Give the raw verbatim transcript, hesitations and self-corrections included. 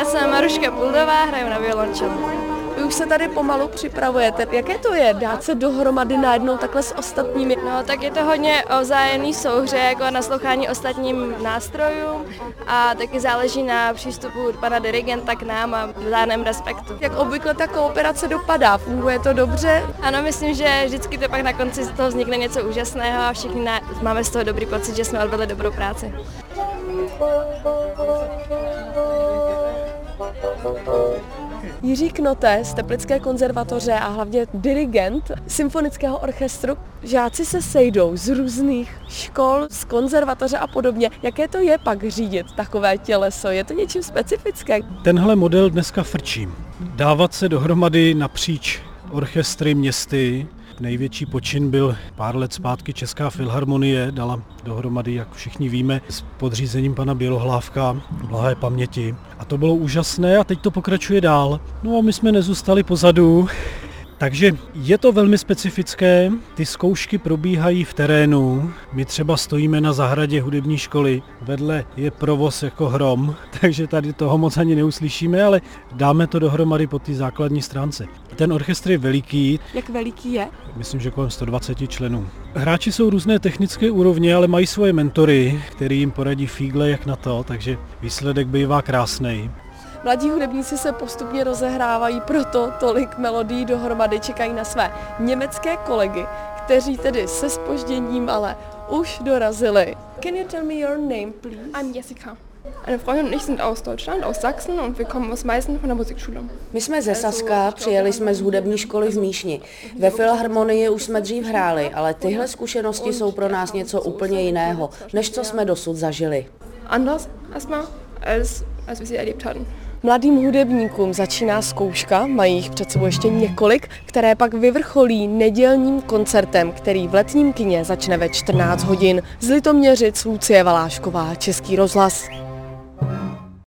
Já jsem Maruška Puldová, hraju na violončelu. Vy už se tady pomalu připravujete. Jaké to je dát se dohromady najednou takhle s ostatními? No, tak je to hodně o vzájemný souhře, jako naslouchání ostatním nástrojům a taky záleží na přístupu pana dirigenta k nám a vzájemném respektu. Jak obvykle ta kooperace dopadá? Funguje to dobře? Ano, myslím, že vždycky to pak na konci z toho vznikne něco úžasného a všichni na, máme z toho dobrý pocit, že jsme odvedli dobrou práci. Jiří Knote z Teplické konzervatoře a hlavně dirigent symfonického orchestru. Žáci se sejdou z různých škol, z konzervatoře a podobně. Jaké to je pak řídit takové těleso? Je to něčím specifické? Tenhle model dneska frčí. Dávat se dohromady napříč orchestry, městy. Největší počin byl pár let zpátky Česká filharmonie, dala dohromady, jak všichni víme, s podřízením pana Bělohlávka, blahé paměti. A to bylo úžasné a teď to pokračuje dál. No a my jsme nezůstali pozadu. Takže je to velmi specifické, ty zkoušky probíhají v terénu, my třeba stojíme na zahradě hudební školy, vedle je provoz jako hrom, takže tady toho moc ani neuslyšíme, ale dáme to dohromady po té základní stránce. Ten orchestr je veliký. Jak veliký je? Myslím, že kolem sto dvacet členů. Hráči jsou různé technické úrovně, ale mají svoje mentory, který jim poradí fígle jak na to, takže výsledek bývá krásnej. Mladí hudebníci se postupně rozehrávají, proto tolik melodií dohromady čekají na své německé kolegy, kteří tedy se zpožděním, ale už dorazili. Can you tell me your name, please? I'm Jessica. Eine Freundin und ich sind aus Deutschland, aus Sachsen und wir kommen aus Meißen von der Musikschule. My jsme ze Saska, přijeli jsme z hudební školy v Míšni. Ve Filharmonii už jsme dřív hráli, ale tyhle zkušenosti jsou pro nás něco úplně jiného, než co jsme dosud zažili. Anders erstmal, als, als wir sie erlebt hatten. Mladým hudebníkům začíná zkouška, mají jich před sebou ještě několik, které pak vyvrcholí nedělním koncertem, který v letním kině začne ve čtrnáct hodin. Z Litoměřic Lucie Valášková, Český rozhlas.